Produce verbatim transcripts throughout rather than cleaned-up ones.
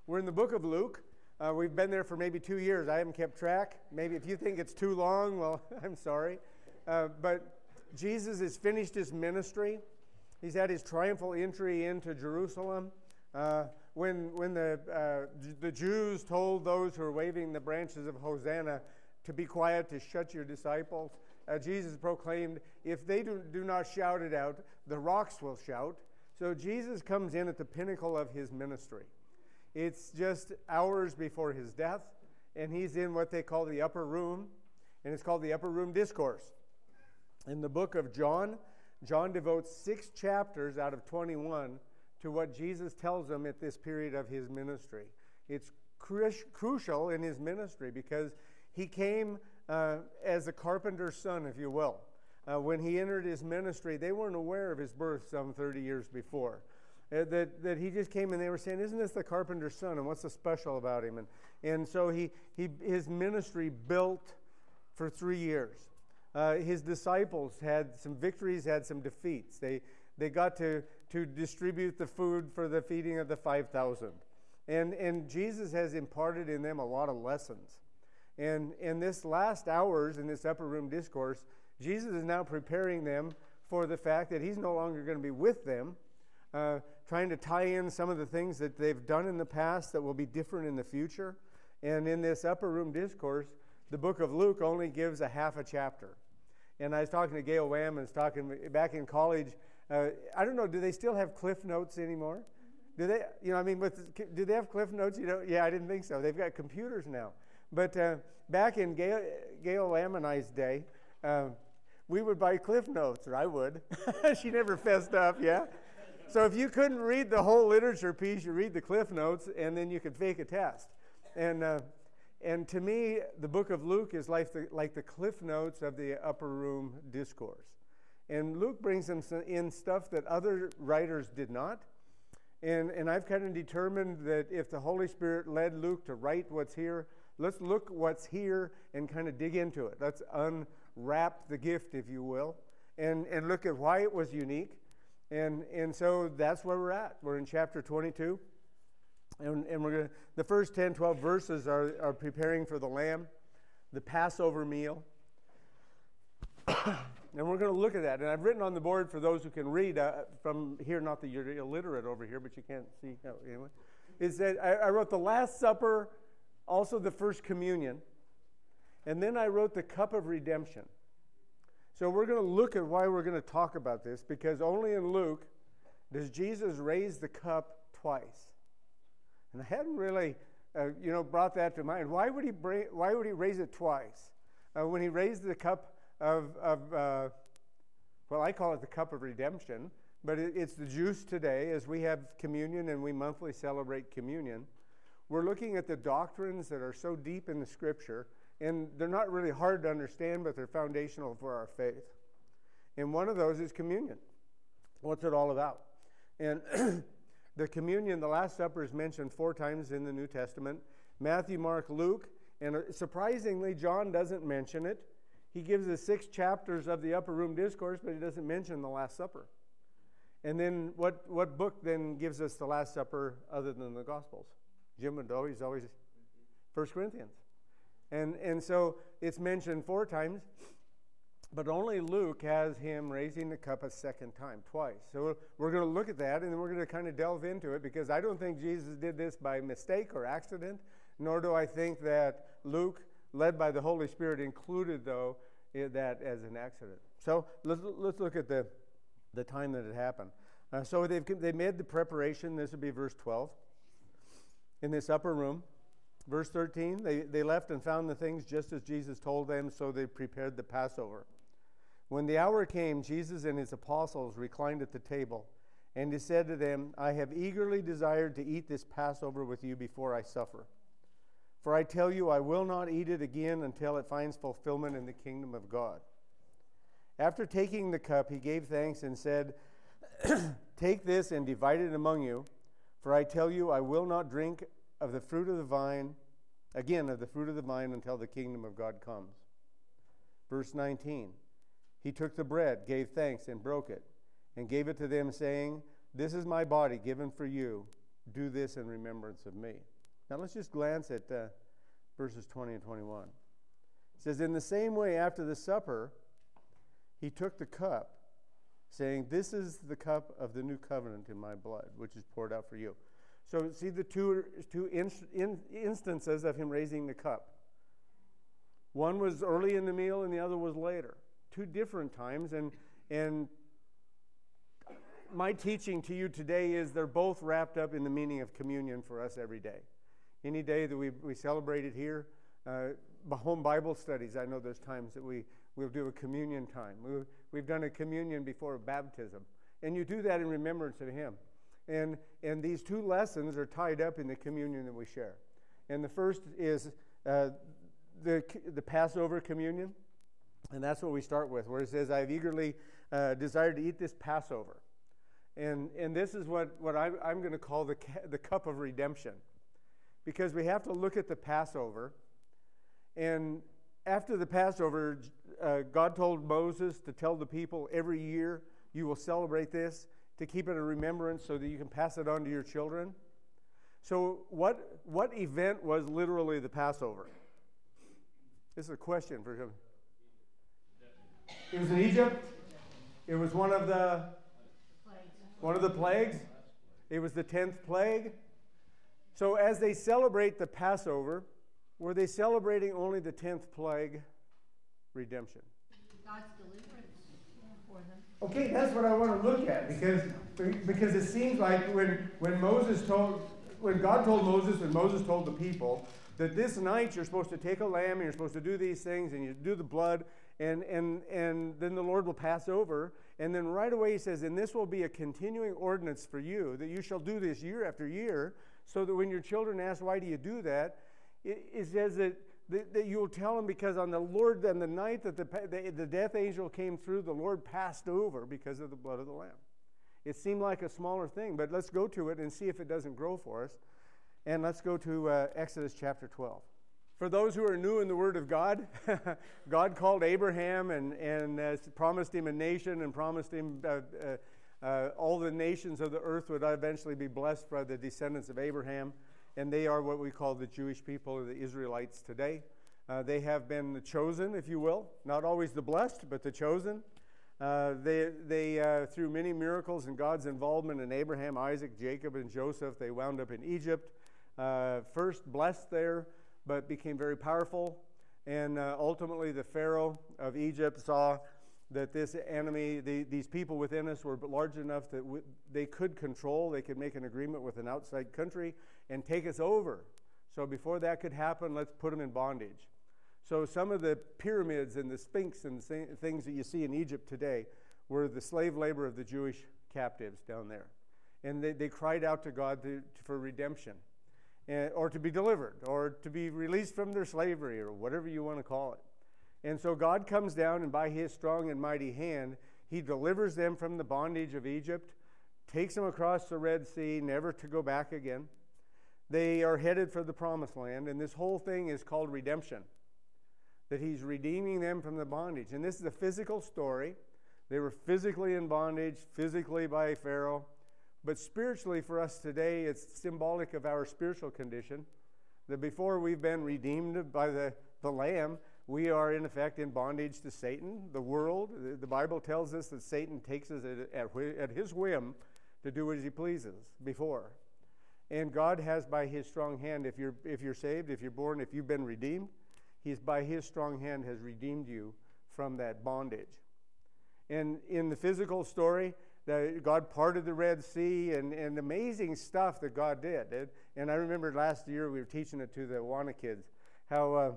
We're in the book of Luke. Uh, we've been there for maybe two years. I haven't kept track. Maybe if you think it's too long, well, I'm sorry. Uh, but Jesus has finished his ministry. He's had his triumphal entry into Jerusalem. Uh, when when the uh, the Jews told those who were waving the branches of Hosanna to be quiet, to shut your disciples, uh, Jesus proclaimed, if they do, do not shout it out, the rocks will shout. So Jesus comes in at the pinnacle of his ministry. It's just hours before his death, and he's in what they call the upper room, and it's called the Upper Room Discourse. In the book of John, John devotes six chapters out of twenty-one to what Jesus tells them at this period of his ministry. It's cru- crucial in his ministry because he came uh, as a carpenter's son, if you will. Uh, when he entered his ministry, they weren't aware of his birth some thirty years before. Uh, that, that he just came and they were saying, isn't this the carpenter's son? And what's so special about him? And, and so he, he his ministry built for three years. Uh, his disciples had some victories, had some defeats. They they got to, to distribute the food for the feeding of the five thousand. And, and Jesus has imparted in them a lot of lessons. And in this last hours, in this upper room discourse, Jesus is now preparing them for the fact that he's no longer going to be with them, uh, trying to tie in some of the things that they've done in the past that will be different in the future. And in this upper room discourse, the book of Luke only gives a half a chapter. And I was talking to Gail Wham, and I was talking back in college. Uh, I don't know, do they still have Cliff Notes anymore? Do they, you know, I mean, with, do they have Cliff Notes? You know, yeah, I didn't think so. They've got computers now. But uh, back in Gail, Gail Wham and I's day, uh, we would buy Cliff Notes, or I would. She never fessed up, yeah? So if you couldn't read the whole literature piece, you read the Cliff Notes, and then you could fake a test. And uh, and to me, the book of Luke is like the, like the Cliff Notes of the upper room discourse. And Luke brings in stuff that other writers did not. And, and I've kind of determined that if the Holy Spirit led Luke to write what's here, let's look what's here and kind of dig into it. Let's unwrap the gift, if you will, and, and look at why it was unique. And and so that's where we're at. We're in chapter twenty-two. And, and we're gonna, the first ten, twelve verses are, are preparing for the Lamb, the Passover meal. And we're going to look at that. And I've written on the board for those who can read uh, from here, not that you're illiterate over here, but you can't see. Oh, anyway. Is that I, I wrote the Last Supper, also the First Communion. And then I wrote the Cup of Redemption. So we're going to look at why we're going to talk about this, because only in Luke does Jesus raise the cup twice. And I hadn't really, uh, you know, brought that to mind. Why would he bring, Why would he raise it twice? Uh, when he raised the cup of, of uh, well, I call it the cup of redemption, but it, it's the juice today as we have communion and we monthly celebrate communion. We're looking at the doctrines that are so deep in the Scripture, and they're not really hard to understand, but they're foundational for our faith. And one of those is communion. What's it all about? And the communion, the Last Supper, is mentioned four times in the New Testament. Matthew, Mark, Luke, and surprisingly, John doesn't mention it. He gives us six chapters of the Upper Room Discourse, but he doesn't mention the Last Supper. And then what, what book then gives us the Last Supper other than the Gospels? Jim would always, always, First Corinthians. And, and so it's mentioned four times, but only Luke has him raising the cup a second time, twice. So we're going to look at that, and then we're going to kind of delve into it, because I don't think Jesus did this by mistake or accident, nor do I think that Luke, led by the Holy Spirit, included, though, that as an accident. So let's let's look at the, the time that it happened. Uh, so they've they made the preparation. This would be verse twelve. In this upper room. Verse thirteen, they, they left and found the things just as Jesus told them, so they prepared the Passover. When the hour came, Jesus and his apostles reclined at the table, and he said to them, I have eagerly desired to eat this Passover with you before I suffer. For I tell you, I will not eat it again until it finds fulfillment in the kingdom of God. After taking the cup, he gave thanks and said, Take this and divide it among you, for I tell you, I will not drink of the fruit of the vine, again of the fruit of the vine, until the kingdom of God comes. Verse nineteen, he took the bread, gave thanks, and broke it, and gave it to them, saying, This is my body given for you. Do this in remembrance of me. Now let's just glance at uh, verses twenty and twenty-one. It says, in the same way, after the supper, he took the cup, saying, this is the cup of the new covenant in my blood, which is poured out for you. So see the two, two in, in, instances of him raising the cup. One was early in the meal and the other was later. Two different times. And, and my teaching to you today is they're both wrapped up in the meaning of communion for us every day. Any day that we, we celebrate it here, uh, home Bible studies, I know there's times that we, we'll do a communion time. We, we've done a communion before baptism. And you do that in remembrance of him. And, and these two lessons are tied up in the communion that we share. And the first is uh, the, the Passover communion. And that's what we start with, where it says, I have eagerly uh, desired to eat this Passover. And, and this is what, what I, I'm going to call the, the cup of redemption. Because we have to look at the Passover. And after the Passover, uh, God told Moses to tell the people every year you will celebrate this, to keep it a remembrance so that you can pass it on to your children. So what, what event was literally the Passover? This is a question for him. It was in Egypt. It was one of the one of the plagues. It was the tenth plague. So as they celebrate the Passover, were they celebrating only the tenth plague redemption? God's deliverance for them. Okay, that's what I want to look at, because because it seems like when when Moses told when God told Moses and Moses told the people that this night you're supposed to take a lamb and you're supposed to do these things and you do the blood and and and then the Lord will pass over, and then right away he says, and this will be a continuing ordinance for you, that you shall do this year after year, so that when your children ask, why do you do that, it, it says that That, that you will tell them, because on the Lord, on the night that the, the the death angel came through, the Lord passed over because of the blood of the Lamb. It seemed like a smaller thing, but let's go to it and see if it doesn't grow for us. And let's go to uh, Exodus chapter twelve. For those who are new in the Word of God, God called Abraham and, and uh, promised him a nation and promised him uh, uh, uh, all the nations of the earth would eventually be blessed by the descendants of Abraham. And they are what we call the Jewish people, or the Israelites today. Uh, they have been the chosen, if you will. Not always the blessed, but the chosen. Uh, they, they uh, through many miracles and God's involvement in Abraham, Isaac, Jacob, and Joseph, they wound up in Egypt. Uh, first blessed there, but became very powerful. And uh, ultimately the Pharaoh of Egypt saw that this enemy, the, these people within us were large enough that w- they could control, they could make an agreement with an outside country and take us over. So before that could happen, let's put them in bondage. So some of the pyramids and the Sphinx and the things that you see in Egypt today were the slave labor of the Jewish captives down there. And they, they cried out to God to, for redemption, and, or to be delivered, or to be released from their slavery, or whatever you want to call it. And so God comes down, and by his strong and mighty hand, he delivers them from the bondage of Egypt, takes them across the Red Sea, never to go back again. They are headed for the Promised Land, and this whole thing is called redemption, that he's redeeming them from the bondage. And this is a physical story. They were physically in bondage, physically by Pharaoh. But spiritually for us today, it's symbolic of our spiritual condition, that before we've been redeemed by the, the Lamb, we are, in effect, in bondage to Satan, the world. The, the Bible tells us that Satan takes us at, at, at his whim to do as he pleases before. And God has, by his strong hand, if you're, if you're saved, if you're born, if you've been redeemed, he's by his strong hand has redeemed you from that bondage. And in the physical story, the, God parted the Red Sea, and, and amazing stuff that God did. It, and I remember last year we were teaching it to the Awana kids, how uh,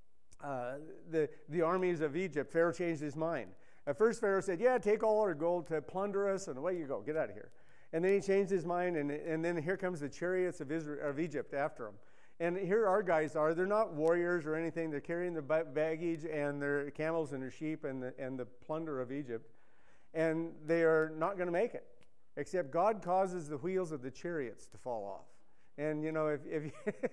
uh, the, the armies of Egypt, Pharaoh changed his mind. At first Pharaoh said, yeah, take all our gold to plunder us, and away you go, get out of here. And then he changed his mind, and, and then here comes the chariots of, Israel, of Egypt after him. And here our guys are. They're not warriors or anything. They're carrying the baggage and their camels and their sheep and the, and the plunder of Egypt. And they are not going to make it, except God causes the wheels of the chariots to fall off. And, you know, if, if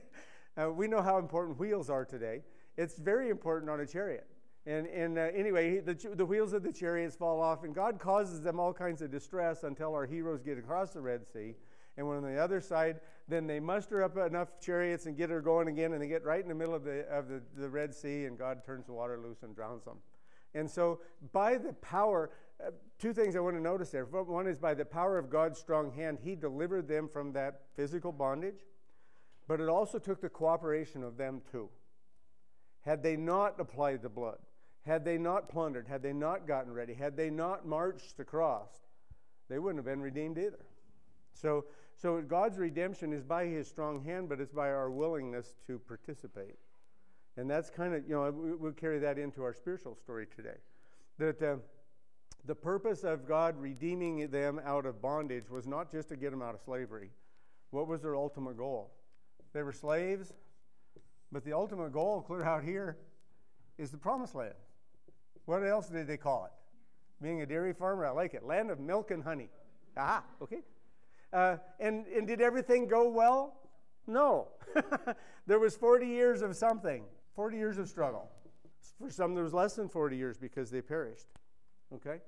uh, we know how important wheels are today. It's very important on a chariot. And, and uh, anyway, the, the wheels of the chariots fall off, and God causes them all kinds of distress until our heroes get across the Red Sea. And when on the other side, then they muster up enough chariots and get her going again, and they get right in the middle of the of the, the Red Sea, and God turns the water loose and drowns them. And so by the power, uh, two things I want to notice there. One is by the power of God's strong hand, he delivered them from that physical bondage, but it also took the cooperation of them too. Had they not applied the blood, had they not plundered, had they not gotten ready, had they not marched across, they wouldn't have been redeemed either. So, so God's redemption is by his strong hand, but it's by our willingness to participate. And that's kind of, you know, we, we'll carry that into our spiritual story today. That uh, the purpose of God redeeming them out of bondage was not just to get them out of slavery. What was their ultimate goal? They were slaves, but the ultimate goal, clear out here, is the promised land. What else did they call it? Being a dairy farmer, I like it. Land of milk and honey. Aha, okay. Uh, and, and did everything go well? No. There was forty years of something. forty years of struggle. For some, there was less than forty years because they perished. Okay?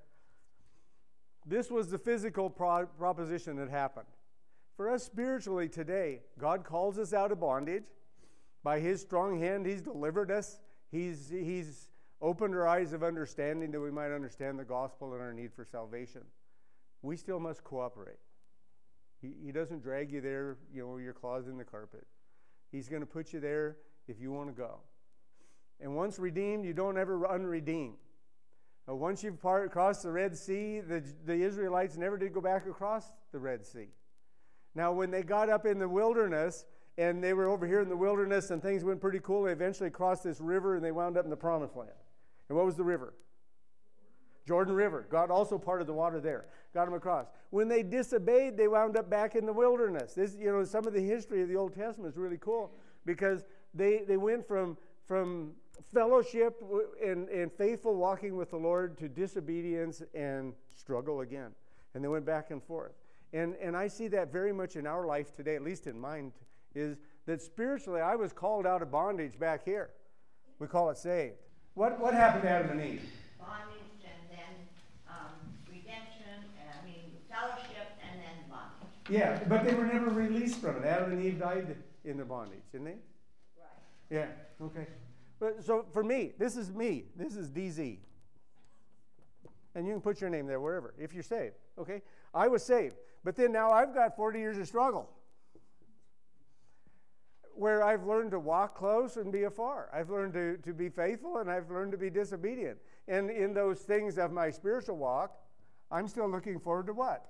This was the physical pro- proposition that happened. For us spiritually today, God calls us out of bondage. By his strong hand, he's delivered us. He's, he's opened our eyes of understanding that we might understand the gospel and our need for salvation. We still must cooperate. He, he doesn't drag you there, you know, your claws in the carpet. He's going to put you there if you want to go. And once redeemed, you don't ever unredeem. Uh, once you've part, crossed the Red Sea, the, the Israelites never did go back across the Red Sea. Now, when they got up in the wilderness, and they were over here in the wilderness, and things went pretty cool, they eventually crossed this river, and they wound up in the Promised Land. And what was the river? Jordan River. God also parted the water there. Got them across. When they disobeyed, they wound up back in the wilderness. This, you know, some of the history of the Old Testament is really cool because they, they went from, from fellowship and, and faithful walking with the Lord to disobedience and struggle again. And they went back and forth. And, and I see that very much in our life today, at least in mine, is that spiritually I was called out of bondage back here. We call it saved. What, what happened to Adam and Eve? Bondage and then um, redemption, and, I mean fellowship and then bondage. Yeah, but they were never released from it. Adam and Eve died in the bondage, didn't they? Right. Yeah, okay. But so for me, this is me. This is D Z. And you can put your name there wherever, if you're saved, okay? I was saved. But then now I've got forty years of struggle where I've learned to walk close and be afar. I've learned to, to be faithful, and I've learned to be disobedient. And in those things of my spiritual walk, I'm still looking forward to what?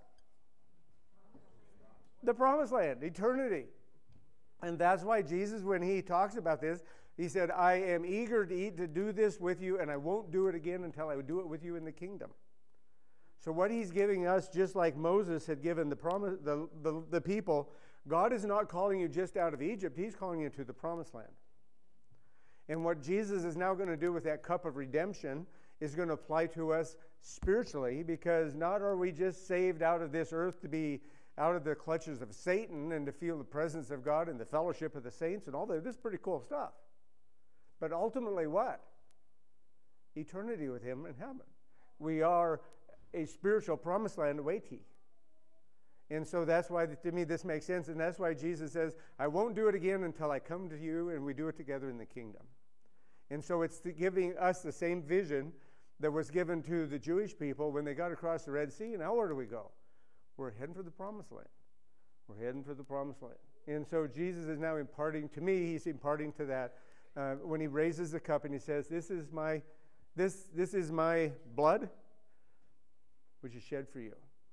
The promised land, eternity. And that's why Jesus, when he talks about this, he said, I am eager to eat to do this with you, and I won't do it again until I do it with you in the kingdom. So what he's giving us, just like Moses had given the, promise, the, the, the people, God is not calling you just out of Egypt. He's calling you to the promised land. And what Jesus is now going to do with that cup of redemption is going to apply to us spiritually, because not are we just saved out of this earth to be out of the clutches of Satan and to feel the presence of God and the fellowship of the saints and all that. This is pretty cool stuff. But ultimately what? Eternity with him in heaven. We are a spiritual promised land awaitee. And so that's why, to me, this makes sense. And that's why Jesus says, I won't do it again until I come to you and we do it together in the kingdom. And so it's giving us the same vision that was given to the Jewish people when they got across the Red Sea. Now where do we go? We're heading for the promised land. We're heading for the promised land. And so Jesus is now imparting, to me, he's imparting to that uh, when he raises the cup and he says, this is my, this, this is my blood, which is shed for you.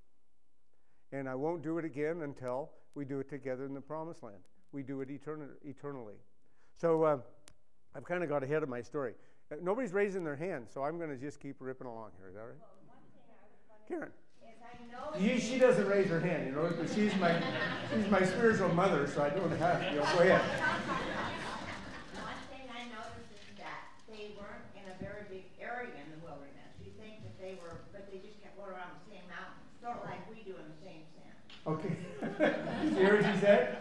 And I won't do it again until we do it together in the promised land. We do it etern- eternally. So uh, I've kind of got ahead of my story. Uh, nobody's raising their hand, so I'm going to just keep ripping along here. Is that right? Well, one thing I was Karen. Is I know You, she doesn't raise her hand, you know, but she's my she's my spiritual mother, so I don't have to. You know, go ahead. One thing I noticed is that they weren't in a very big area in the wilderness. You think that they were, but they just kept going around the same mountain, sort of like we do in the same sand. Okay. You hear what she said?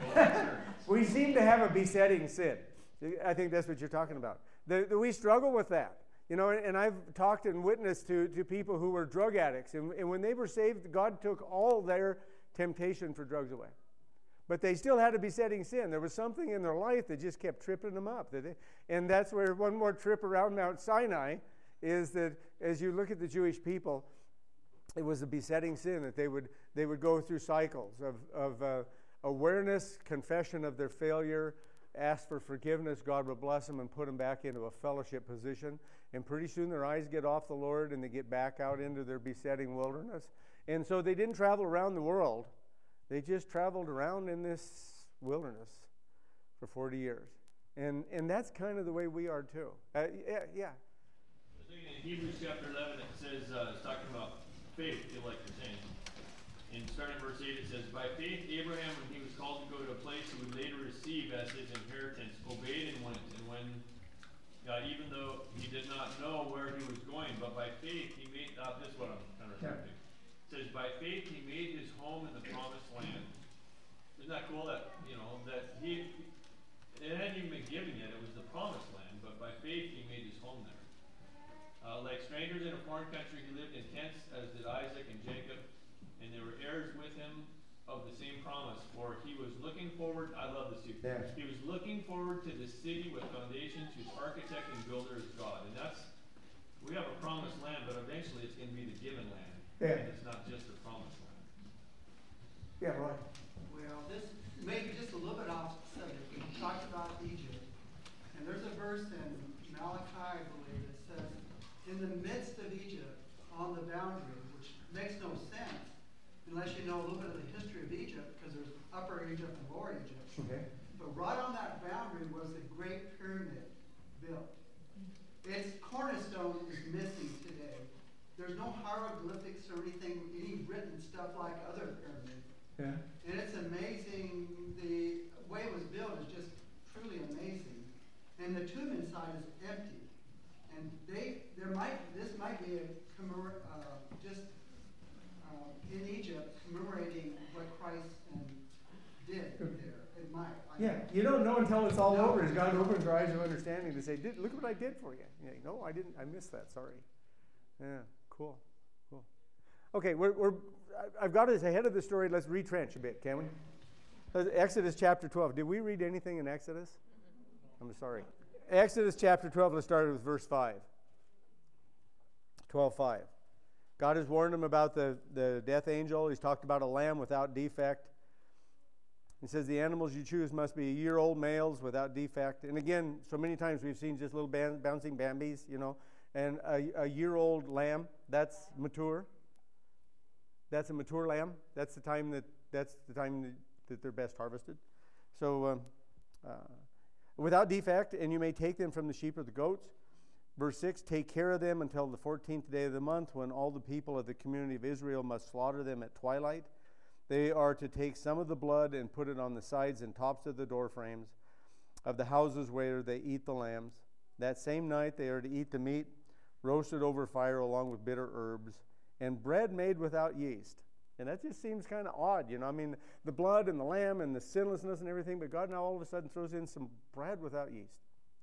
We seem to have a besetting sin. I think that's what you're talking about. The, the, we struggle with that. You know, and I've talked and witnessed to, to people who were drug addicts. And, and when they were saved, God took all their temptation for drugs away. But they still had a besetting sin. There was something in their life that just kept tripping them up. That they, and that's where one more trip around Mount Sinai is that as you look at the Jewish people, it was a besetting sin that they would they would go through cycles of, of uh, awareness, confession of their failure, ask for forgiveness. God would bless them and put them back into a fellowship position. And pretty soon their eyes get off the Lord and they get back out into their besetting wilderness. And so they didn't travel around the world. They just traveled around in this wilderness for forty years. And and that's kind of the way we are too. Uh, yeah, yeah. I was thinking in Hebrews chapter eleven, it says, uh, it's talking about faith, feel like you're saying. In starting verse eight, it says, by faith Abraham, when he was called to go to a place he would later receive as his inheritance, obeyed and went. And when, uh, even though he did not know where he was going, but by faith he made, uh, this is what I'm kind of referring to. It says, by faith he made his home in the promised land. Isn't that cool that, you know, that he, it hadn't even been given yet, it was the promised land, but by faith he made his home there. Uh, like strangers in a foreign country, he lived in tents, as did Isaac and Jacob, and they were heirs with him of the same promise, for he was looking forward, I love this too, Yeah. he was looking forward to the city with foundations whose architect and builder is God. And that's, we have a promised land, but eventually it's going to be the given land. Yeah. And it's not just the promised land. Yeah, right. Well, this may be just a little bit off subject. We talked about Egypt, and there's a verse in Malachi, I believe, that says, in the midst of Egypt, on the boundary, which makes no sense unless you know a little bit of the history of Egypt, because there's Upper Egypt and Lower Egypt. Okay. But right on that boundary was the Great Pyramid built. Its cornerstone is missing today. There's no hieroglyphics or anything, any written stuff like other pyramids. Yeah. And it's amazing. The way it was built is just truly amazing. And the tomb inside is empty. And they, there might, this might be a commemor, uh, just uh, in Egypt commemorating what Christ um, did there. It might. I Yeah, you don't know until it's all over. As God opens your eyes of understanding to say, did, look what I did for you. Yeah, no, I didn't. I missed that. Sorry. Yeah, cool, cool. Okay, we're, we're, I've got us ahead of the story. Let's retrench a bit, can we? Exodus chapter twelve. Did we read anything in Exodus? I'm sorry. Exodus chapter twelve, let's start with verse five. twelve five. God has warned him about the, the death angel. He's talked about a lamb without defect. He says the animals you choose must be a year-old males without defect. And again, so many times we've seen just little ban- bouncing Bambis, you know. And a, a year-old lamb, that's mature. That's a mature lamb. That's the time that that's the time that, that they're best harvested. So um, uh, without defect, and you may take them from the sheep or the goats. Verse six, take care of them until the fourteenth day of the month, when all the people of the community of Israel must slaughter them at twilight. They are to take some of the blood and put it on the sides and tops of the door frames of the houses where they eat the lambs. That same night they are to eat the meat roasted over fire along with bitter herbs, and bread made without yeast. And that just seems kind of odd, you know. I mean, the blood and the lamb and the sinlessness and everything, but God now all of a sudden throws in some bread without yeast.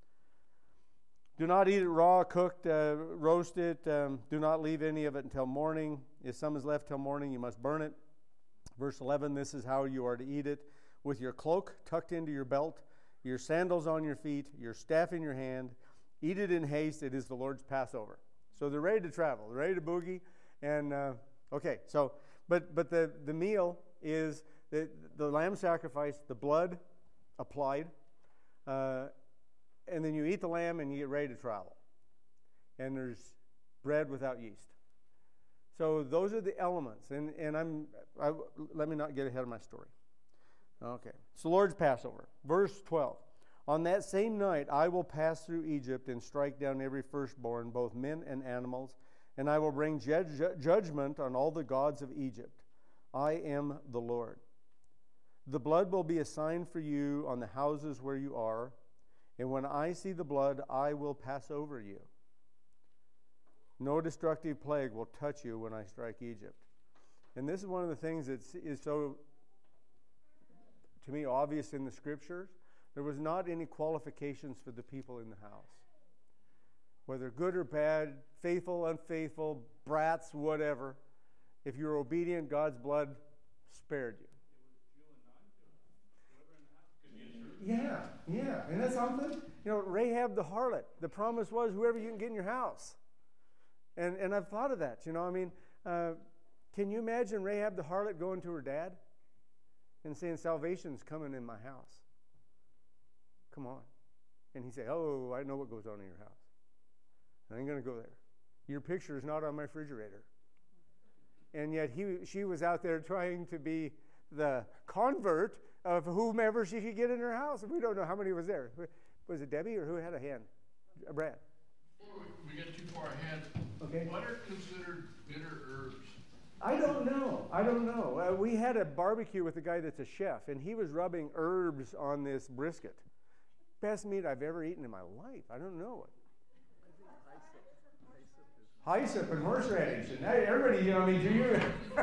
Do not eat it raw, cooked, uh, roast it. Um, do not leave any of it until morning. If some is left till morning, you must burn it. Verse eleven, this is how you are to eat it: with your cloak tucked into your belt, your sandals on your feet, your staff in your hand. Eat it in haste. It is the Lord's Passover. So they're ready to travel. They're ready to boogie. And, uh, okay, so, but but the, the meal is the, the lamb sacrifice, the blood applied, uh, and then you eat the lamb and you get ready to travel. And there's bread without yeast. So those are the elements. And, and I'm, I, let me not get ahead of my story. Okay, it's the Lord's Passover. Verse twelve. On that same night I will pass through Egypt and strike down every firstborn, both men and animals, and I will bring ju- ju- judgment on all the gods of Egypt. I am the Lord. The blood will be a sign for you on the houses where you are, and when I see the blood, I will pass over you. No destructive plague will touch you when I strike Egypt. And this is one of the things that is so, to me, obvious in the Scriptures. There was not any qualifications for the people in the house. Whether good or bad, faithful, unfaithful, brats, whatever. If you're obedient, God's blood spared you. Yeah, yeah. And that's something. You know, Rahab the harlot, the promise was whoever you can get in your house. And and I've thought of that, you know. I mean, uh, can you imagine Rahab the harlot going to her dad and saying, salvation's coming in my house? Come on. And he said, oh, I know what goes on in your house. I ain't going to go there. Your picture is not on my refrigerator. And yet he, she was out there trying to be the convert of whomever she could get in her house. We don't know how many was there. Was it Debbie or who had a hand? Brad. Before we get too far ahead, Okay. what are considered bitter herbs? I don't know. I don't know. Uh, we had a barbecue with a guy that's a chef, and he was rubbing herbs on this brisket. Best meat I've ever eaten in my life. I don't know it. Hyssop and horseradish, and everybody, you know, I mean, do you?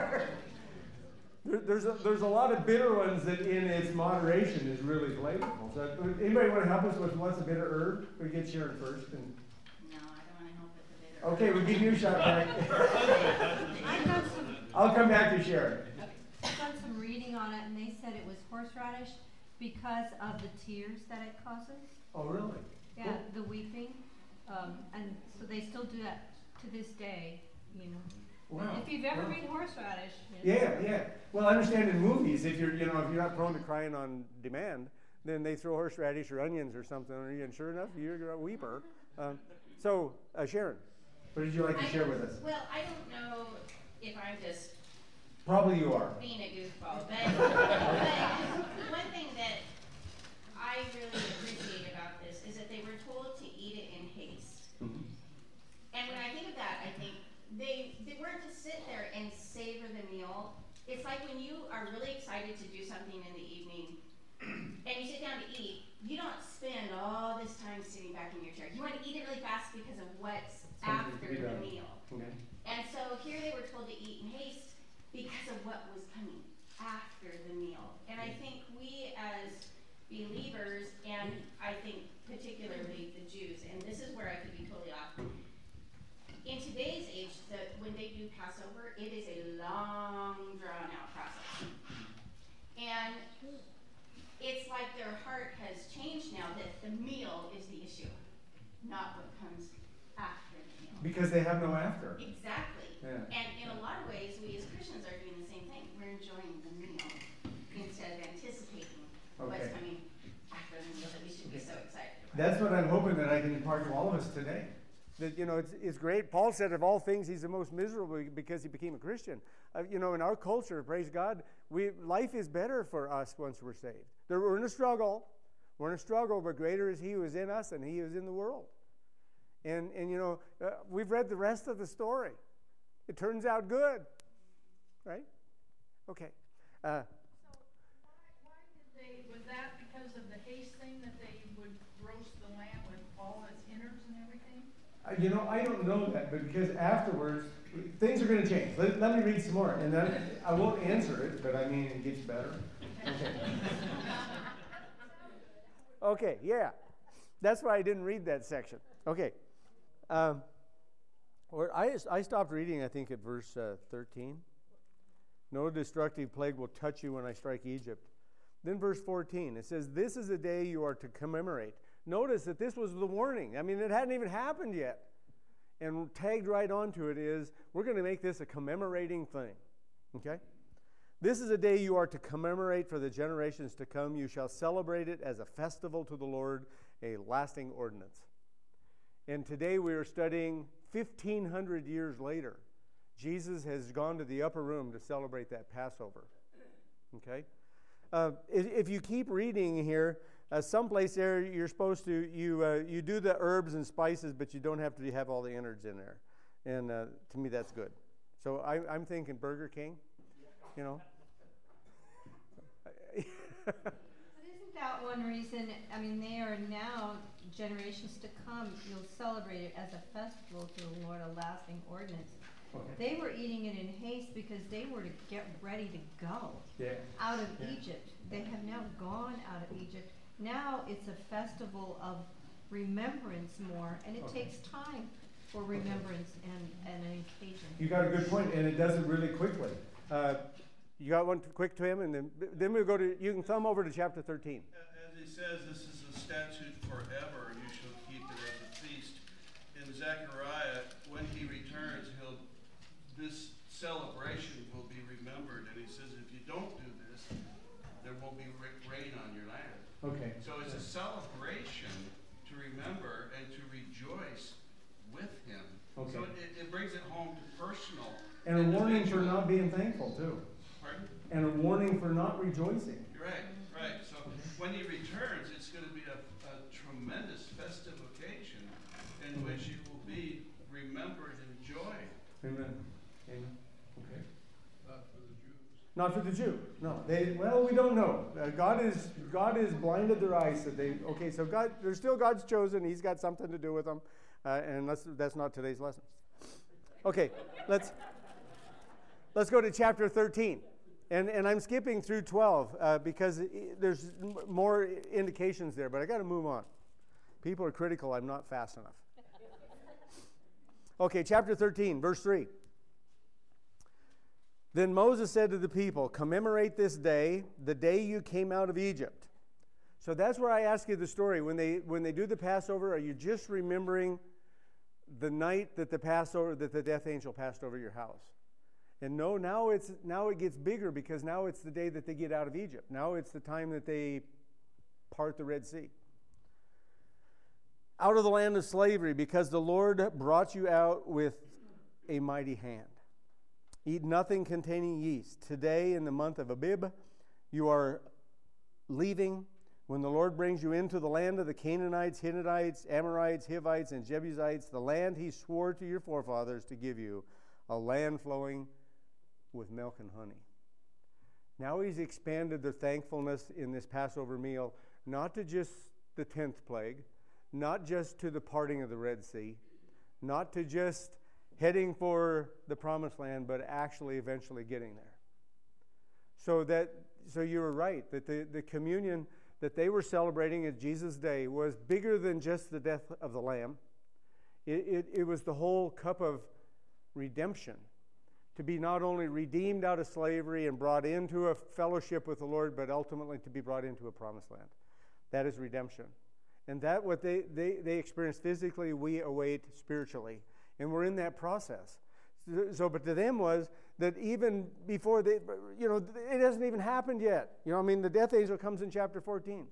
there, there's a, there's a lot of bitter ones that, in its moderation, is really flavorful. So, anybody want to help us with what's a bitter herb? We get Sharon first, and. No, I don't want to help with the bitter. Okay, we'll give you a shot back. I've done some, I'll come back to Sharon. I've done some reading on it, and they said it was horseradish because of the tears that it causes. Oh, really? Yeah, Cool. the weeping. Um, and so they still do that to this day, you know. Wow. If you've ever Wow. read horseradish. You know. Yeah, yeah. Well, I understand in movies, if you're, you know, if you're not prone to crying on demand, then they throw horseradish or onions or something on you, and sure enough, you're a weeper. Um, so, uh, Sharon, what did you like to I share don't- with us? Well, I don't know if I'm just Probably you are. being a goofball, but, but one thing that I really appreciate about this is that they were told to eat it in haste. Mhm. And when I think of that, I think they they weren't to sit there and savor the meal. It's like when you are really excited to do something in the evening and you sit down to eat, you don't spend all this time sitting back in your chair. You want to eat it really fast because of what's Something to after be the done. meal. Okay. And so here they were told to eat in haste because of what was coming after the meal. And I think we as believers, and I think particularly the Jews, and this is where I could be totally off, in today's age, the, when they do Passover, it is a long, drawn-out process. And it's like their heart has changed now that the meal is the issue, not what comes after the meal. Because they have no after. Exactly. Yeah. And in a lot of ways, we as Christians are doing the same thing. We're enjoying the meal instead of anticipating what's Okay. coming after the meal that we should be so excited about. That's what I'm hoping that I can impart to all of us today. That, you know, it's, it's great. Paul said of all things, he's the most miserable because he became a Christian. Uh, you know, in our culture, praise God, we life is better for us once we're saved. There, we're in a struggle. We're in a struggle, but greater is he who is in us than he who is in the world. And, and you know, uh, we've read the rest of the story. It turns out good, right? Okay. Uh, So why, why did they, was that because of the haste thing that they would roast the lamb with all its innards and everything? Uh, You know, I don't know that, but because afterwards, things are going to change. Let, let me read some more, and then I won't answer it, but I mean, it gets better. Okay. Okay, yeah. That's why I didn't read that section. Okay. Um, or I, I stopped reading, I think, at verse uh, thirteen. No destructive plague will touch you when I strike Egypt. Then verse fourteen, it says, this is the day you are to commemorate. Notice that this was the warning. I mean, it hadn't even happened yet. And tagged right onto it is, we're going to make this a commemorating thing. Okay? This is a day you are to commemorate for the generations to come. You shall celebrate it as a festival to the Lord, a lasting ordinance. And today we are studying fifteen hundred years later. Jesus has gone to the upper room to celebrate that Passover. Okay? Uh, if, if you keep reading here, uh, someplace there you're supposed to, you uh, you do the herbs and spices, but you don't have to have all the innards in there. And uh, to me, that's good. So I, I'm thinking Burger King, you know. But isn't that one reason, I mean, they are now, generations to come, you'll celebrate it as a festival to the Lord, a lasting ordinance. Okay. They were eating it in haste because they were to get ready to go Yeah. out of Yeah. Egypt. They have now gone out of Egypt. Now it's a festival of remembrance more, and it Okay. takes time for remembrance and, and an occasion. You got a good point, and it does it really quickly. Uh, You got one quick to him, and then then we'll go to, you can thumb over to chapter thirteen. As he says, this is a statute forever. You shall keep it as a feast. In Zechariah, when he returns, he'll this celebration will be remembered. And he says, if you don't do this, there won't be rain on your land. Okay. So it's a celebration to remember and to rejoice with him. Okay. So it, it brings it home to personal. And a warning for not being thankful, too. Pardon? And a warning for not rejoicing. Right, right. So when he returns, it's going to be a, a tremendous festive occasion in Mm-hmm. which you will be remembered in joy. Amen. Amen. Okay. Not for the Jews. Not for the Jew. No. They, well, we don't know. Uh, God is God is blinded their eyes. So they, okay, so God, they're still God's chosen. He's got something to do with them. Uh, and that's, that's not today's lesson. Okay, let's let's go to chapter thirteen. And and I'm skipping through twelve uh, because it, there's m- more indications there, but I got to move on. People are critical. I'm not fast enough. Okay, chapter thirteen, verse three. Then Moses said to the people, commemorate this day, the day you came out of Egypt. So that's where I ask you the story. When they when they do the Passover, are you just remembering the night that the Passover, that the death angel passed over your house? And no, now it's now it gets bigger, because now it's the day that they get out of Egypt. Now it's the time that they part the Red Sea. Out of the land of slavery, because the Lord brought you out with a mighty hand. Eat nothing containing yeast. Today, in the month of Abib, you are leaving, when the Lord brings you into the land of the Canaanites, Hittites, Amorites, Hivites, and Jebusites, the land he swore to your forefathers to give you, a land flowing with milk and honey. Now he's expanded their thankfulness in this Passover meal, not to just the tenth plague, not just to the parting of the Red Sea, not to just heading for the promised land, but actually eventually getting there. So that so you were right, that the, the communion that they were celebrating at Jesus' day was bigger than just the death of the Lamb. It, it, it was the whole cup of redemption, to be not only redeemed out of slavery and brought into a fellowship with the Lord, but ultimately to be brought into a promised land. That is redemption. And that what they, they, they experience physically, we await spiritually. And we're in that process. So, but to them was that even before they, you know, it hasn't even happened yet. You know, I mean, the death angel comes in chapter fourteen.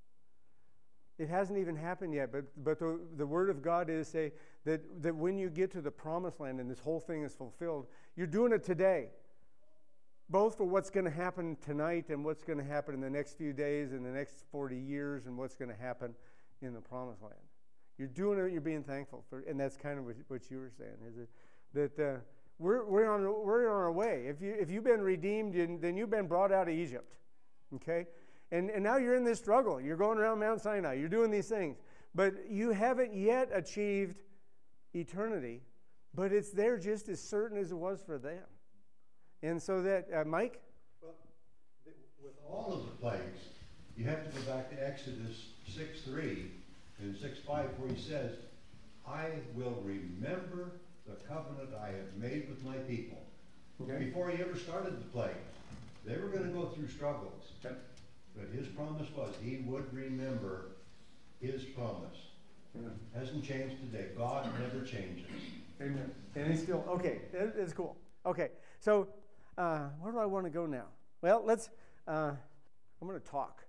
It hasn't even happened yet, but but the, the word of God is say that, that when you get to the promised land and this whole thing is fulfilled, you're doing it today. Both for what's going to happen tonight and what's going to happen in the next few days and the next forty years and what's going to happen in the promised land. You're doing it, you're being thankful for, and that's kind of what, what you were saying, is it? That uh, we're we're on we're on our way. If you if you've been redeemed, then you've been brought out of Egypt, okay? And and now you're in this struggle. You're going around Mount Sinai. You're doing these things, but you haven't yet achieved eternity. But it's there just as certain as it was for them. And so that uh, Mike. Well, th- with all of the plagues, you have to go back to Exodus six three and six five, where he says, "I will remember the covenant I have made with my people." Okay. Before he ever started the plague, they were going to go through struggles. Okay. But his promise was he would remember his promise. Amen. Hasn't changed today. God never changes. Amen. And he's still, okay, it, it's cool. Okay, so uh, where do I want to go now? Well, let's, uh, I'm going to talk.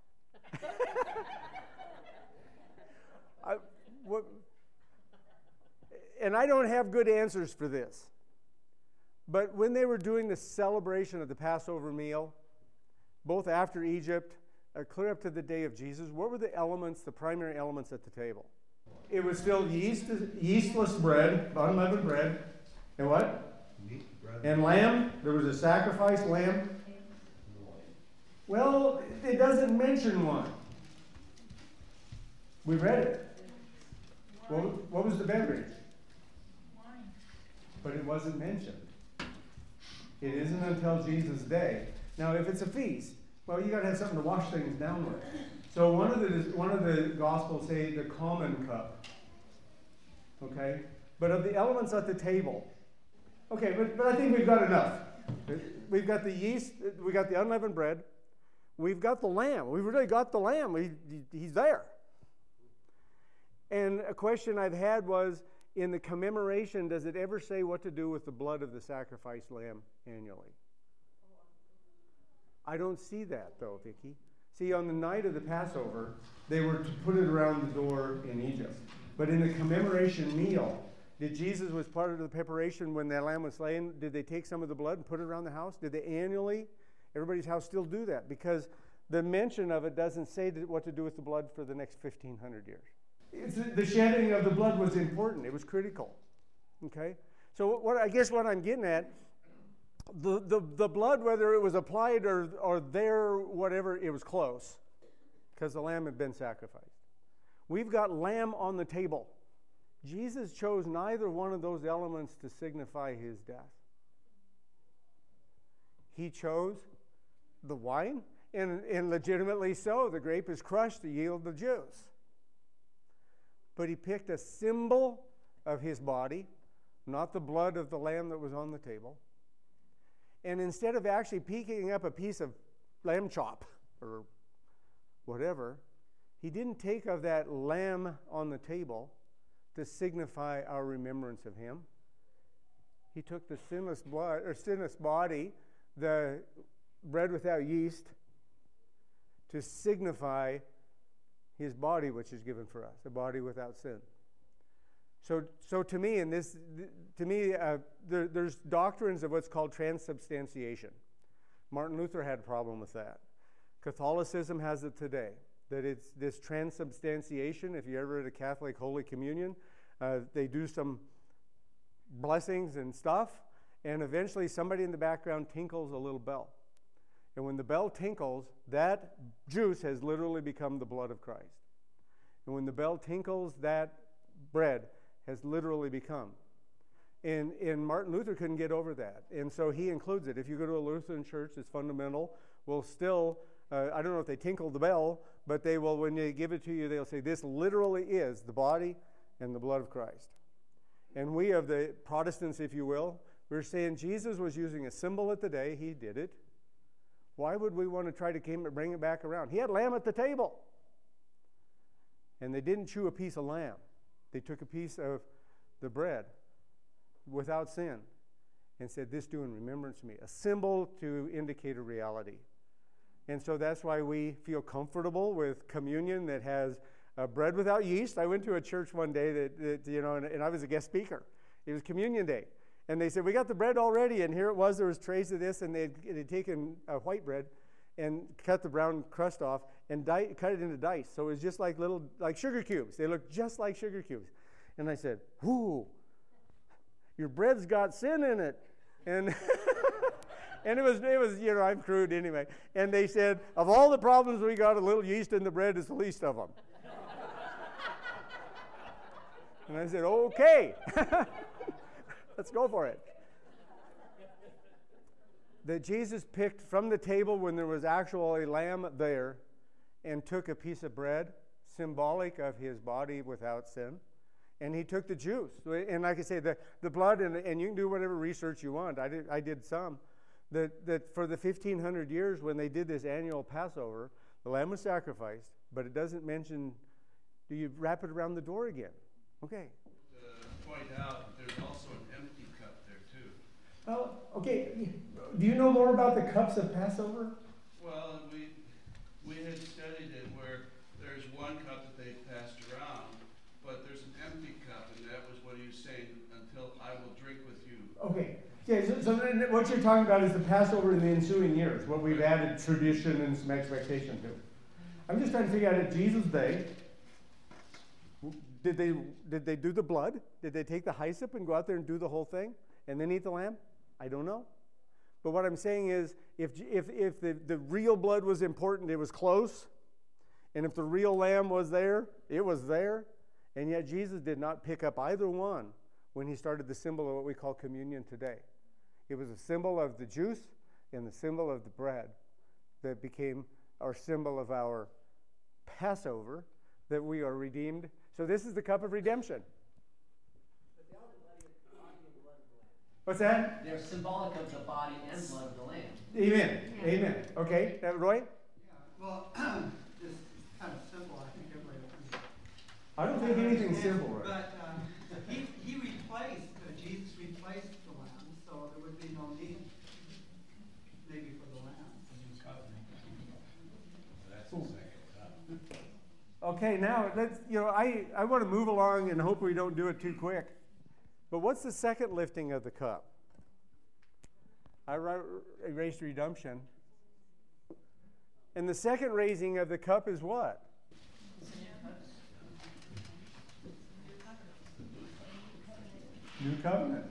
I, what, and I don't have good answers for this. But when they were doing the celebration of the Passover meal, both after Egypt, uh, clear up to the day of Jesus, what were the elements, the primary elements at the table? It was still yeast, yeastless bread, unleavened bread, and what? Meat, bread. And lamb. There was a sacrificed lamb. Well, it doesn't mention one. We read it. What, what was the beverage? Wine. But it wasn't mentioned. It isn't until Jesus' day. Now, if it's a feast, well, you got to have something to wash things down with. So one of the one of the Gospels say the common cup. Okay, but of the elements at the table. Okay, but but I think we've got enough. We've got the yeast, we got the unleavened bread, we've got the lamb. We've really got the lamb. We, he's there. And a question I've had was, in the commemoration, does it ever say what to do with the blood of the sacrificed lamb annually? I don't see that, though, Vicki. See, on the night of the Passover, they were to put it around the door in Egypt. But in the commemoration meal, did Jesus, was part of the preparation when that lamb was slain, did they take some of the blood and put it around the house? Did they annually, everybody's house, still do that? Because the mention of it doesn't say what to do with the blood for the next fifteen hundred years. It's, the shedding of the blood was important. It was critical. Okay? So what I guess what I'm getting at, the, the, the blood, whether it was applied or, or there, whatever, it was close. Because the lamb had been sacrificed. We've got lamb on the table. Jesus chose neither one of those elements to signify his death. He chose the wine, and, and legitimately so. The grape is crushed to yield the juice. But he picked a symbol of his body, not the blood of the lamb that was on the table. And instead of actually picking up a piece of lamb chop or whatever, he didn't take of that lamb on the table to signify our remembrance of him. He took the sinless blood or sinless body, the bread without yeast, to signify his body, which is given for us, a body without sin. So, so to me, in this, to me, uh, there, there's doctrines of what's called transubstantiation. Martin Luther had a problem with that. Catholicism has it today, that it's this transubstantiation. If you ever at a Catholic Holy Communion, uh, they do some blessings and stuff, and eventually somebody in the background tinkles a little bell. And when the bell tinkles, that juice has literally become the blood of Christ. And when the bell tinkles, that bread has literally become. And, and Martin Luther couldn't get over that. And so he includes it. If you go to a Lutheran church, it's fundamental. Will still, uh, I don't know if they tinkle the bell, but they will, when they give it to you, they'll say, this literally is the body and the blood of Christ. And we of the Protestants, if you will, we're saying Jesus was using a symbol at the day. He did it. Why would we want to try to came, bring it back around? He had lamb at the table. And they didn't chew a piece of lamb. They took a piece of the bread without sin and said, this do in remembrance of me. A symbol to indicate a reality. And so that's why we feel comfortable with communion that has uh, bread without yeast. I went to a church one day that, that you know, and, and I was a guest speaker. It was communion day. And they said, we got the bread already, and here it was, there was trays of this, and they'd, they'd taken uh, white bread and cut the brown crust off and di- cut it into dice. So it was just like little, like sugar cubes. They looked just like sugar cubes. And I said, whoo, your bread's got sin in it. And and it was, it was, you know, I'm crude anyway. And they said, of all the problems we got, a little yeast in the bread is the least of them. And I said, okay. Let's go for it. That Jesus picked from the table when there was actually lamb there and took a piece of bread, symbolic of his body without sin, and he took the juice. And like I say, the, the blood, and, and you can do whatever research you want. I did, I did some. That, that for the fifteen hundred years when they did this annual Passover, the lamb was sacrificed, but it doesn't mention, do you wrap it around the door again? Okay. To point out, there's also an empty cup there too. Oh, okay. Do you know more about the cups of Passover? Well, we we had studied it where there's one cup that they passed around, but there's an empty cup, and that was what he was saying, until I will drink with you. Okay. Yeah, so, so then what you're talking about is the Passover in the ensuing years, what we've added tradition and some expectation to. I'm just trying to figure out at Jesus' day, did they did they do the blood? Did they take the hyssop and go out there and do the whole thing and then eat the lamb? I don't know. But what I'm saying is, if if if the, the real blood was important, it was close. And if the real lamb was there, it was there. And yet Jesus did not pick up either one when he started the symbol of what we call communion today. It was a symbol of the juice and the symbol of the bread that became our symbol of our Passover, that we are redeemed. So this is the cup of redemption. What's that? They're symbolic of the body and blood of the Lamb. Amen. Amen. Okay, uh, Roy? Yeah, well, this is kind of simple. I think everybody will understand. I don't think anything's simple, Roy. But um, he, he replaced, uh, Jesus replaced the lamb, so there would be no need maybe for the lamb. That's the second time. Okay, now let's, you know, I, I want to move along and hope we don't do it too quick. But what's the second lifting of the cup? I erased redemption. And the second raising of the cup is what? New covenant.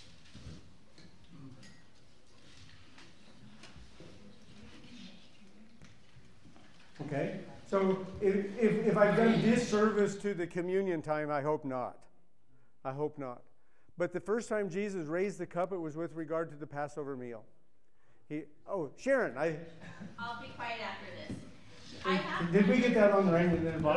Okay, so if, if, if I've done disservice to the communion time, I hope not. I hope not. But the first time Jesus raised the cup, it was with regard to the Passover meal. He, oh, Sharon, I. I'll be quiet after this. I have Did we get that on the ring? And then Is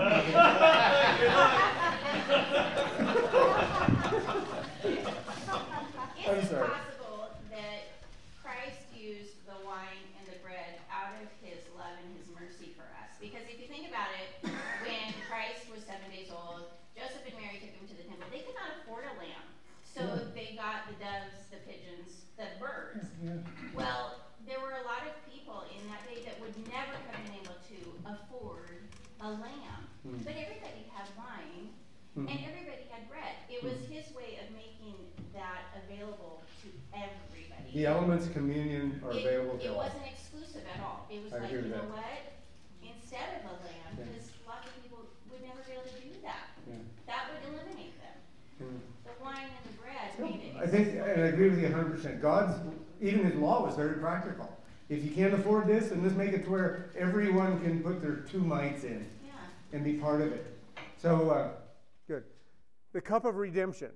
I'm it sorry. possible that Christ used the wine and the bread out of his love and his mercy for us? Because if you think about it, when Christ was seven days old, Joseph and Mary took him to the temple. They could not afford a lamb. So they got the doves, the pigeons, the birds. Well, there were a lot of people in that day that would never have been able to afford a lamb. Mm. But everybody had wine Mm. and everybody had bread. It was his way of making that available to everybody. The elements of communion are It, available it to all. wasn't exclusive at all. It was I like, hear you know that. what? Instead of a lamb, Yeah. because lots of people would never be able to do that. Yeah. That would eliminate them. Mm. The wine and the bread made it. I think, and I agree with you one hundred percent. God's, even his law was very practical. If you can't afford this, then let's make it to where everyone can put their two mites in Yeah. and be part of it. So, uh, good. The cup of redemption.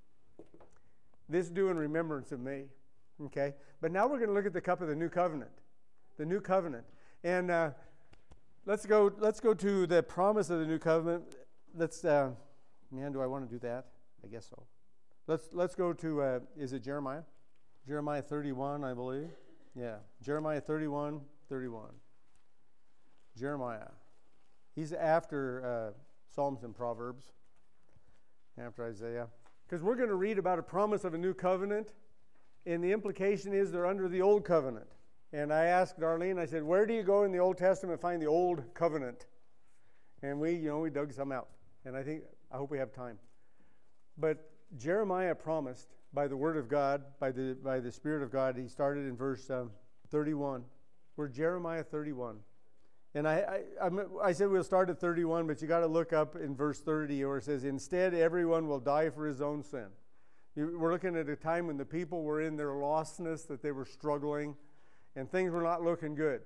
This do in remembrance of me. Okay? But now we're going to look at the cup of the new covenant. The new covenant. And uh, let's go let's go to the promise of the new covenant. Let's, uh, man, do I want to do that? I guess so. Let's let's go to, uh, is it Jeremiah? Jeremiah thirty-one, I believe. Yeah, Jeremiah thirty-one, thirty-one. Jeremiah. He's after uh, Psalms and Proverbs, after Isaiah. Because we're going to read about a promise of a new covenant, and the implication is they're under the old covenant. And I asked Darlene, I said, where do you go in the Old Testament and find the old covenant? And we, you know, we dug some out. And I think, I hope we have time. But Jeremiah promised by the word of God, by the by the Spirit of God, he started in verse um, thirty-one. We're Jeremiah thirty-one. And I, I, I'm, I said we'll start at thirty-one, but you got to look up in verse thirty where it says, instead everyone will die for his own sin. You, we're looking at a time when the people were in their lostness, that they were struggling, and things were not looking good.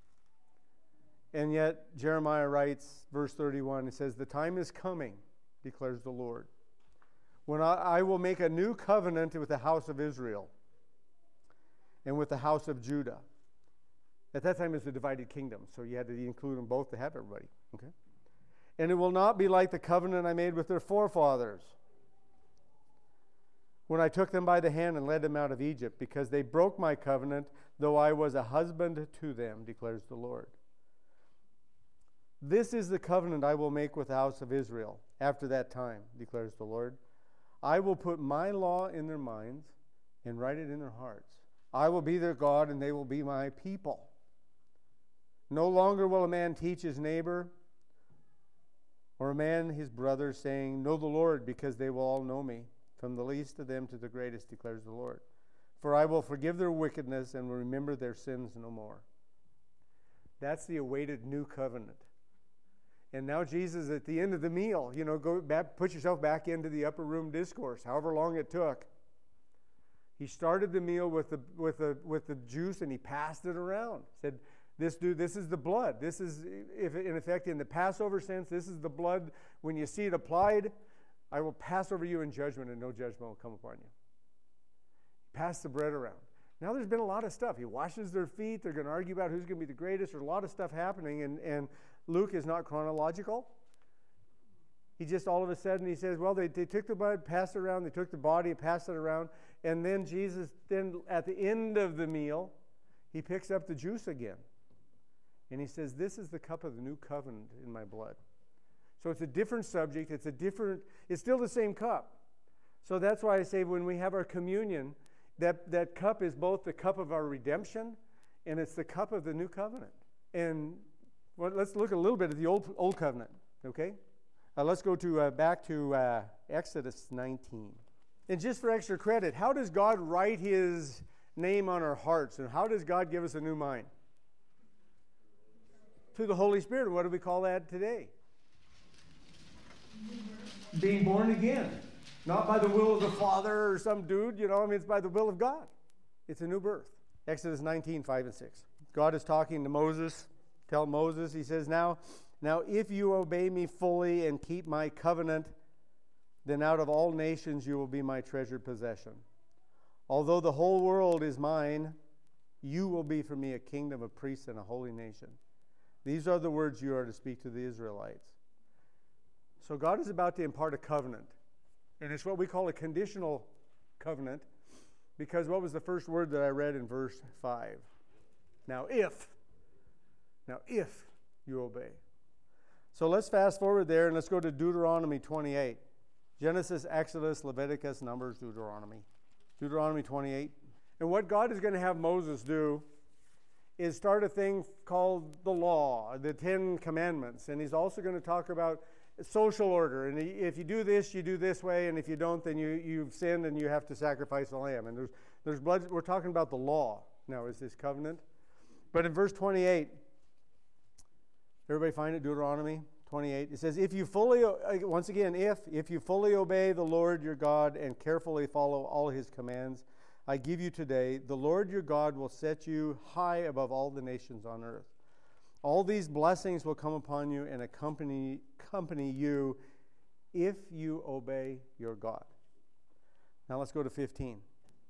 And yet Jeremiah writes, verse thirty-one, it says, the time is coming, declares the Lord, when I, I will make a new covenant with the house of Israel and with the house of Judah. At that time, it was a divided kingdom, so you had to include them both to have everybody. Okay, and it will not be like the covenant I made with their forefathers when I took them by the hand and led them out of Egypt, because they broke my covenant, though I was a husband to them, declares the Lord. This is the covenant I will make with the house of Israel after that time, declares the Lord. I will put my law in their minds and write it in their hearts. I will be their God, and they will be my people. No longer will a man teach his neighbor or a man his brother, saying, know the Lord, because they will all know me, from the least of them to the greatest, declares the Lord. For I will forgive their wickedness and will remember their sins no more. That's the awaited new covenant. And now Jesus, at the end of the meal, you know, go back, put yourself back into the upper room discourse, however long it took. He started the meal with the with the with the juice, and he passed it around. Said, "This dude, this is the blood. This is, if in effect, in the Passover sense, this is the blood. When you see it applied, I will pass over you in judgment, and no judgment will come upon you." Pass the bread around. Now there's been a lot of stuff. He washes their feet. They're going to argue about who's going to be the greatest. There's a lot of stuff happening, and and Luke is not chronological. He just all of a sudden, he says, well, they, they took the blood, passed it around, they took the body, passed it around, and then Jesus, then at the end of the meal, he picks up the juice again. And he says, this is the cup of the new covenant in my blood. So it's a different subject, it's a different, it's still the same cup. So that's why I say when we have our communion, that, that cup is both the cup of our redemption and it's the cup of the new covenant. And well, let's look a little bit at the old, old covenant, okay? Uh, let's go to uh, back to uh, Exodus nineteen. And just for extra credit, how does God write his name on our hearts? And how does God give us a new mind? Through the Holy Spirit. What do we call that today? Being born again. Not by the will of the Father or some dude, you know, I mean, it's by the will of God. It's a new birth. Exodus nineteen, five and six. God is talking to Moses. Tell Moses, he says, now, now if you obey me fully and keep my covenant, then out of all nations you will be my treasured possession. Although the whole world is mine, you will be for me a kingdom of priests and a holy nation. These are the words you are to speak to the Israelites. So God is about to impart a covenant. And it's what we call a conditional covenant, because what was the first word that I read in verse five? Now if. Now if you obey. So let's fast forward there and let's go to Deuteronomy twenty-eight. Genesis, Exodus, Leviticus, Numbers, Deuteronomy. Deuteronomy twenty-eight. And what God is going to have Moses do is start a thing called the law, the Ten Commandments. And he's also going to talk about social order. And if you do this, you do this way. And if you don't, then you, you've sinned and you have to sacrifice a lamb. And there's, there's blood. We're talking about the law now, is this covenant. But in verse twenty-eight, everybody find it, Deuteronomy twenty-eight. It says, if you fully, once again, if, if you fully obey the Lord your God and carefully follow all his commands I give you today, the Lord your God will set you high above all the nations on earth. All these blessings will come upon you and accompany, accompany you if you obey your God. Now let's go to fifteen.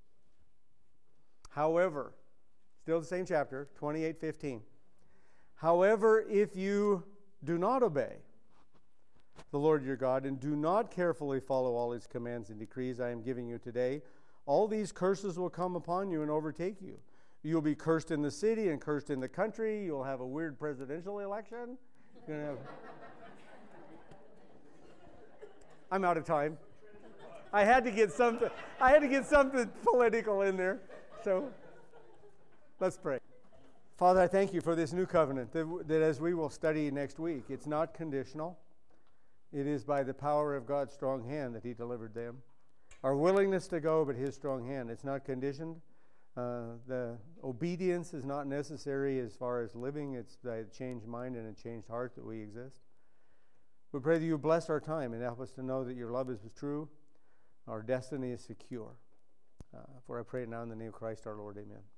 However, still the same chapter, twenty-eight fifteen. However, if you do not obey the Lord your God and do not carefully follow all his commands and decrees I am giving you today, all these curses will come upon you and overtake you. You'll be cursed in the city and cursed in the country. You'll have a weird presidential election. You're gonna have... I'm out of time. I had to get something. I had to get something political in there. So let's pray. Father, I thank you for this new covenant that, that as we will study next week, it's not conditional. It is by the power of God's strong hand that he delivered them. Our willingness to go, but his strong hand. It's not conditioned. Uh, the obedience is not necessary as far as living. It's by a changed mind and a changed heart that we exist. We pray that you bless our time and help us to know that your love is true. Our destiny is secure. Uh, for I pray it now in the name of Christ our Lord. Amen.